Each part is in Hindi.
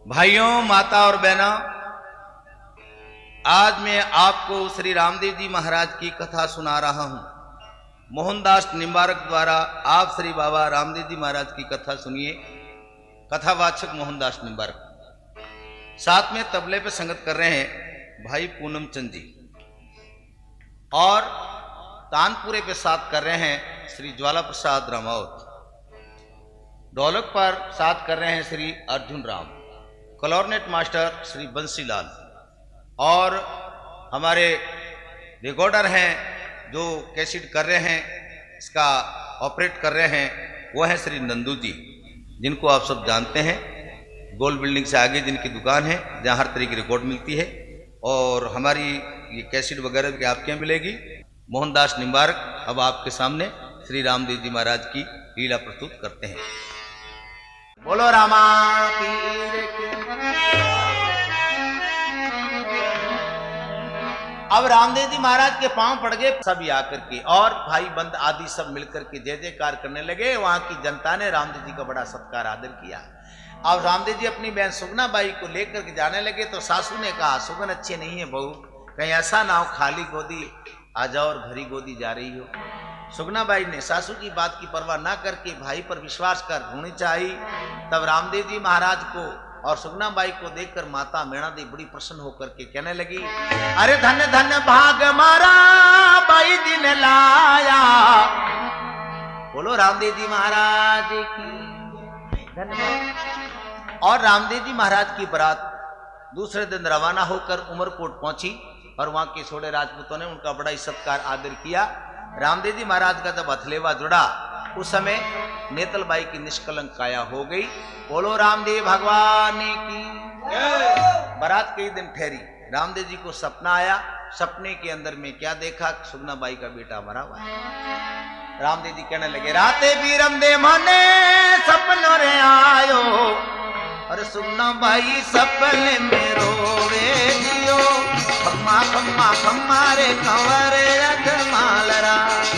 भाइयों, माता और बहनों, आज मैं आपको श्री रामदेव जी महाराज की कथा सुना रहा हूं। मोहनदास निम्बारक द्वारा आप श्री बाबा रामदेव जी महाराज की कथा सुनिए। कथावाचक मोहनदास निम्बारक। साथ में तबले पे संगत कर रहे हैं भाई पूनम चंद जी, और तानपुरे पे साथ कर रहे हैं श्री ज्वाला प्रसाद रामावत। ढोलक पर साथ कर रहे हैं श्री अर्जुन राम। क्लॉरनेट मास्टर श्री बंसीलाल, और हमारे रिकॉर्डर हैं जो कैसेट कर रहे हैं, इसका ऑपरेट कर रहे हैं, वो हैं श्री नंदू जी, जिनको आप सब जानते हैं। गोल्ड बिल्डिंग से आगे जिनकी दुकान है, जहाँ हर तरह की रिकॉर्ड मिलती है, और हमारी ये कैसेट वगैरह भी आपके यहाँ मिलेगी। मोहनदास निम्बारक अब आपके सामने श्री रामदेव जी महाराज की लीला प्रस्तुत करते हैं। बोलो रामा पीर की। अब रामदेव जी महाराज के पांव पड़ गए सभी आकर के, और भाई बंद आदि सब मिलकर के जय जयकार करने लगे। वहां की जनता ने रामदेव जी का बड़ा सत्कार आदर किया। अब रामदेव जी अपनी बहन सुगना बाई को लेकर के जाने लगे तो सासू ने कहा, सुगन अच्छे नहीं है बहू, कहीं ऐसा ना हो खाली गोदी आ जाओ और भरी गोदी जा रही हो। सुगना बाई ने सासू की बात की परवाह ना करके भाई पर विश्वास कर रोनी चाहिए। तब रामदेव जी महाराज को और सुगना बाई को देखकर माता मैणा देवी बड़ी प्रसन्न होकर के कहने लगी, अरे धन्य धन्य भाग मारा बाई जी ने लाया। बोलो रामदेव जी महाराज की धन्यवाद। और रामदेव जी महाराज की बारात दूसरे दिन रवाना होकर उमरकोट पहुंची, और वहां के सोडे राजपूतों ने उनका बड़ा ही सत्कार आदर किया। रामदेव जी महाराज का जब हथलेवा जुड़ा, उस समय नेतलबाई की निष्कलंक काया हो गई। बोलो रामदेव भगवान की। बारात के ही दिन ठहरी। रामदेव जी को सपना आया। सपने के अंदर में क्या देखा? सुगना बाई का बेटा मरा हुआ है। रामदेव जी कहने लगे, राते भी रामदेव मने सपनों रे आयो, और सुगना बाई सपने में रोवे जियो। खम्मा खम्मा खम्मा रे कंवर अधमालरा।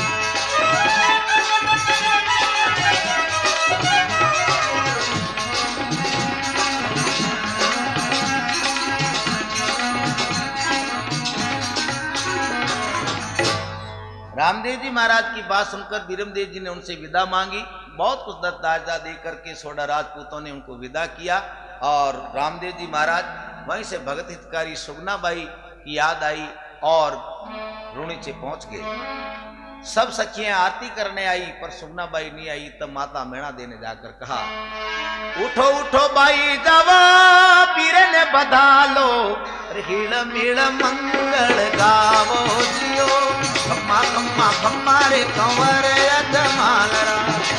रामदेव जी महाराज की बात सुनकर बीरमदेव जी ने उनसे विदा मांगी। बहुत कुछ दत्ताजा दे करके सोडा राजपूतों ने उनको विदा किया, और रामदेव जी महाराज वहीं से भगत हितकारी सुगना बाई की याद आई और रुणीचे पहुंच गए। सब सखियां आरती करने आई, पर सुगना बाई नहीं आई। तब माता मैणा दे ने जाकर कहा, उठो उठो बाई जावा, पीरे ने बधा लो, हिल मिल मंगल गावो जियो। खम्मा खम्मा खम्मा रे कंवर अधमालरा।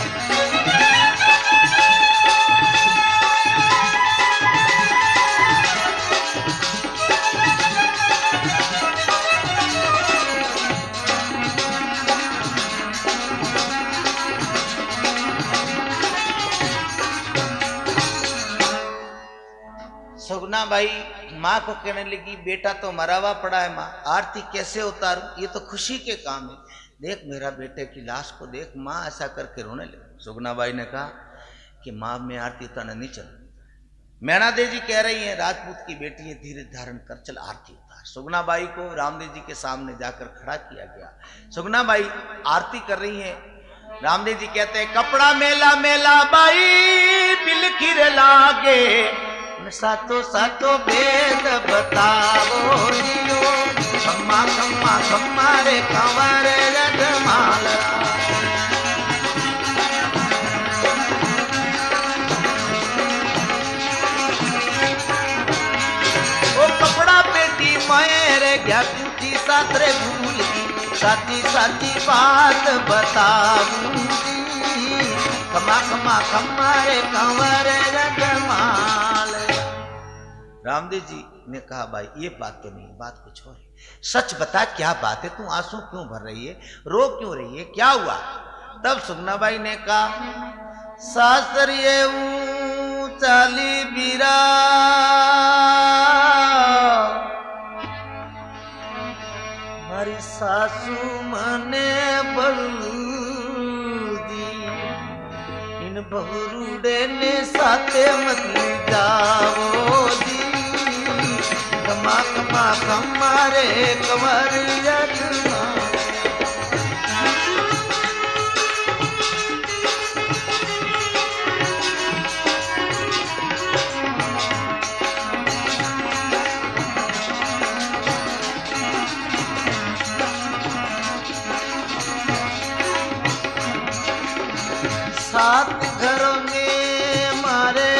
सुगना बाई माँ को कहने लगी, बेटा तो मरा हुआ पड़ा है माँ, आरती कैसे उतारूं? ये तो खुशी के काम है। देख मेरा बेटे की लाश को देख। माँ ऐसा करके रोने लगी। सुगना बाई ने कहा कि माँ मैं आरती उतारने नहीं चल। मैणा देवी जी कह रही हैं, राजपूत की बेटी है, धीरे धारण कर, चल आरती उतार। सुगना बाई को रामदेव जी के सामने जाकर खड़ा किया गया। सुगना बाई आरती कर रही है। रामदेव जी कहते हैं, कपड़ा मेला मेला बाई बिलखिर लागे, सातो सातो वेद बतावो जियो। खम्मा खम्मा खम्मा रे कंवर अधमालरा। ओ कपड़ा पेटी मेरे क्या पूछी सातरे भूल की, साथी साथी बात बताऊंगी। खम्मा खम्मा खम्मा रे कंवर अधमाल। रामदेव जी ने कहा, भाई ये बात तो नहीं, बात कुछ और है। सच बता क्या बात है, तू आंसू क्यों भर रही है, रो क्यों रही है, क्या हुआ? तब सुगना बाई ने कहा, सासरिये चाली बीरा, मारी सासू मने बलू दी, इन बहुरूडे ने साथे मत जाओ खम्मा रे कंवर यजमा। सात घरों में मारे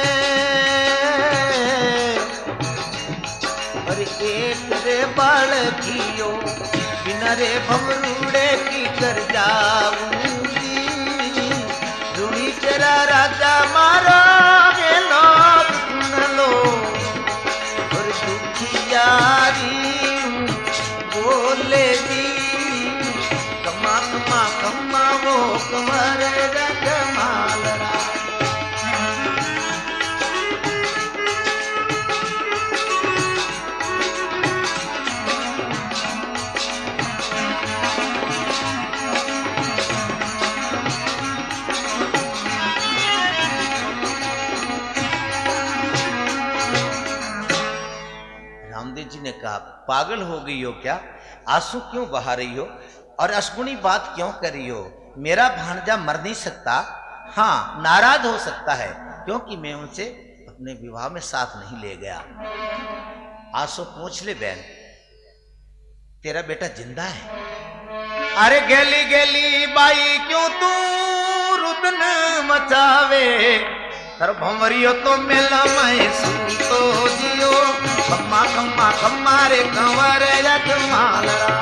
और एक रे बालकियो बिना रे भमरूड़े की कर जाऊंगी। रुणी तेरा राजा मारा ये लोग सुन लो और दुखियारी बोले जी कमा कमा कमा वो कंवर रजमाल रा। रामदेव जी ने कहा पागल हो गई हो क्या, आंसू क्यों बहा रही हो और अशगुनी बात क्यों कर रही हो। मेरा भांजा मर नहीं सकता, हाँ नाराज हो सकता है क्योंकि मैं उनसे अपने विवाह में साथ नहीं ले गया। आंसू पूछ ले बहन तेरा बेटा जिंदा है। अरे गेली गेली बाई क्यों तू रुदन मचावे, तर भंवरियो तो मेला मैं सुतो जियो। खम्मा खम्मा खम्मा रे कंवर यजमाल रा।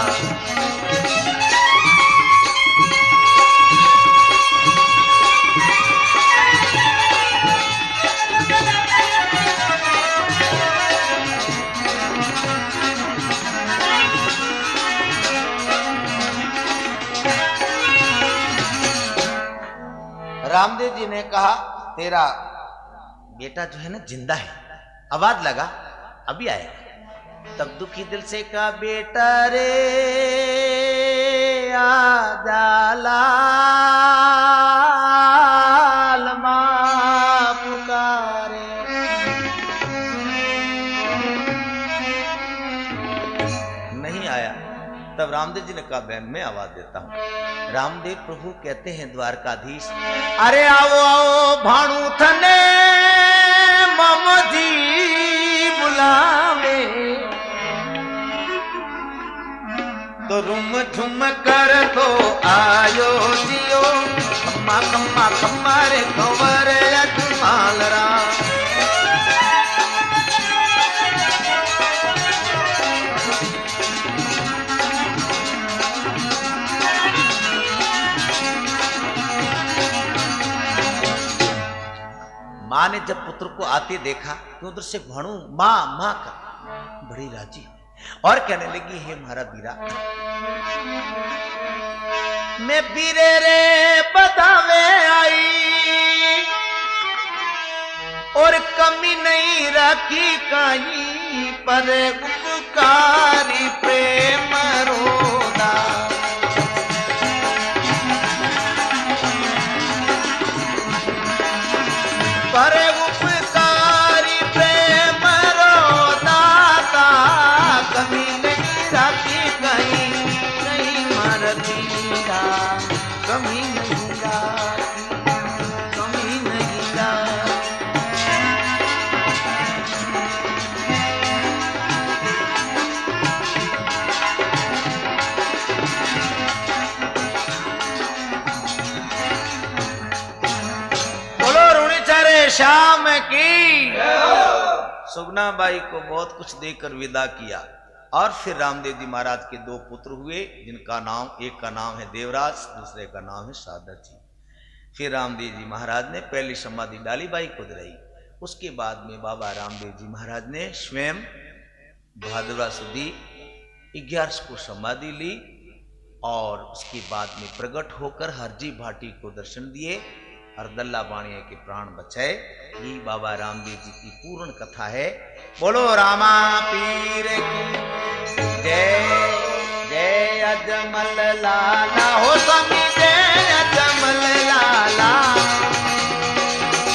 रामदेव जी ने कहा तेरा बेटा जो है ना जिंदा है, आवाज लगा अभी आएगा। तब दुखी दिल से कहा बेटा रे आजा लाल मां पुकारे। नहीं आया। तब रामदेव जी ने कहा बहन मैं आवाज देता हूं। रामदेव प्रभु कहते हैं द्वारकाधीश अरे आओ आओ भाणु थने ममजी बुलावे। तो रुम झुम कर तो आयो जियो। खम्मा खम्मा खम्मा रे कंवर यजमाल रा। मां ने जब पुत्र को आते देखा तो उधर से भाणु मां मां का बड़ी राजी और कहने लगी हे मारा बीरा मैं बीरे रे बतावे आई और कमी नहीं रखी कहीं पर उपकारी प्रेम रोदा। पर उपकारी प्रेम रोदाता कमी नहीं रखी कहीं नहीं मरती कमी नहीं राखी कमी नहीं राखी। बोलो रुणिचरे श्याम की। सुगना बाई को बहुत कुछ देकर विदा किया और फिर रामदेव जी महाराज के दो पुत्र हुए जिनका नाम एक का नाम है देवराज दूसरे का नाम है सादर जी। फिर रामदेव जी महाराज ने पहली समाधि डाली बाई कुदरई। उसके बाद में बाबा रामदेव जी महाराज ने स्वयं भाद्रवा सुदी 11 को समाधि ली और उसके बाद में प्रकट होकर हरजी भाटी को दर्शन दिए और दल्ला बाणिया के प्राण बचाए। ये बाबा रामदेव जी की पूर्ण कथा है। बोलो रामा पीर की जय जय अजमल लाला हो स्वामी जय अजमल लाला।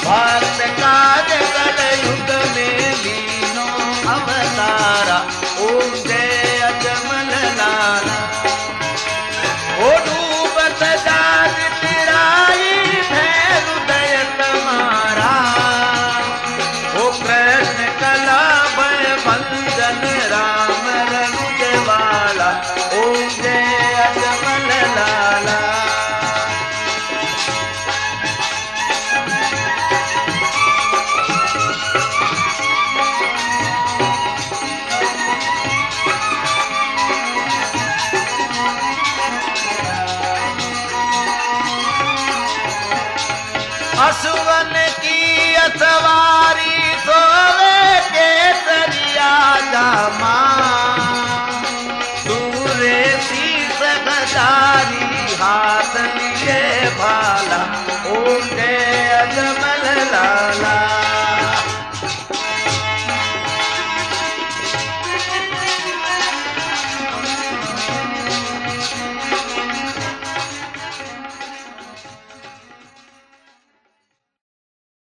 भक्त काज कल युग में लीनो अवतारा ओ मन राम।